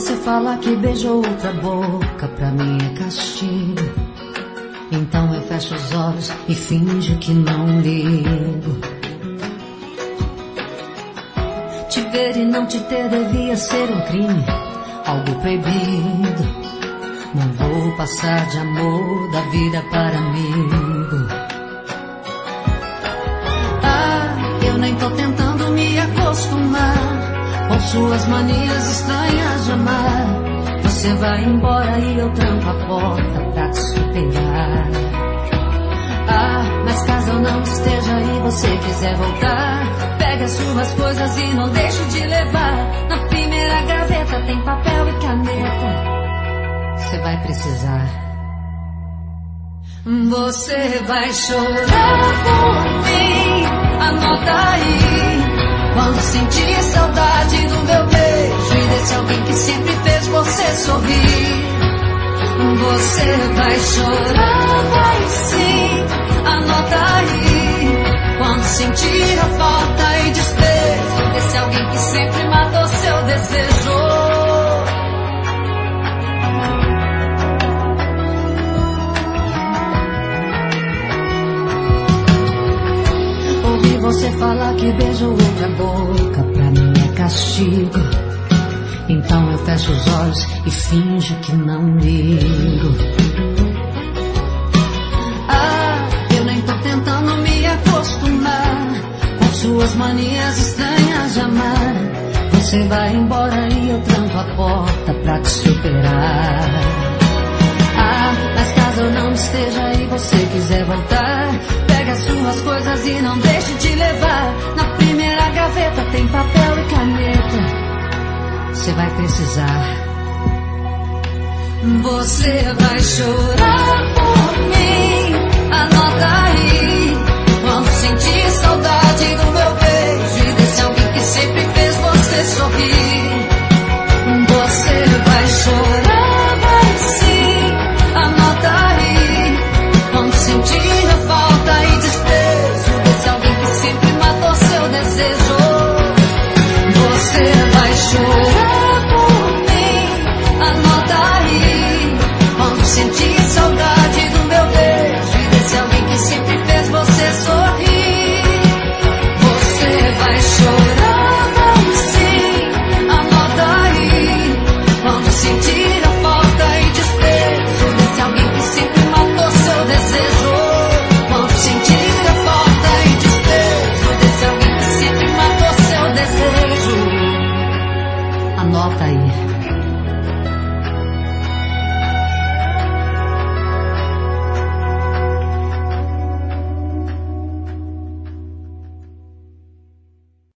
você falar que beijou outra boca, pra mim é castigo. Então eu fecho os olhos e finjo que não ligo. Te ver e não te ter devia ser um crime, algo proibido. Não vou passar de amor da vida para amigo. Eu nem tô tentando me acostumar com suas manias estranhas de amar. Você vai embora e eu tranco a porta pra te superar. Mas caso eu não esteja e você quiser voltar, pega as suas coisas e não deixe de levar. Na primeira gaveta tem papel e caneta, você vai precisar. Você vai chorar por mim, anota aí. Quando sentir saudade do meu beijo e desse alguém que sempre fez você sorrir. Você vai chorar, vai sim, anota aí. Quando sentir a falta e desprezo desse alguém que sempre matou seu desejo. Ouvi você falar que beijou outra boca, pra mim é castigo. Então eu fecho os olhos e finjo que não ligo. Eu nem tô tentando me acostumar com suas manias estranhas de amar. Você vai embora e eu tranco a porta pra te superar. Mas caso eu não esteja e você quiser voltar, pega as suas coisas e não deixe de levar. Na primeira gaveta tem papel e caneta, você vai precisar. Você vai chorar por mim, anota aí. Quando sentir saudade do meu beijo e desse alguém que sempre fez você sorrir. Você vai chorar, vai sim, anota aí. Quando sentir a falta e desprezo desse alguém que sempre matou seu desejo. Você vai chorar por mim, anota aí. Quando sentir saudade do meu beijo e desse alguém que sempre fez você sorrir. Você vai chorar, vai sim, anota aí. Quando sentir a falta e desprezo desse alguém que sempre matou seu desejo. Quando sentir a falta e desprezo desse alguém que sempre matou seu desejo. Anota aí.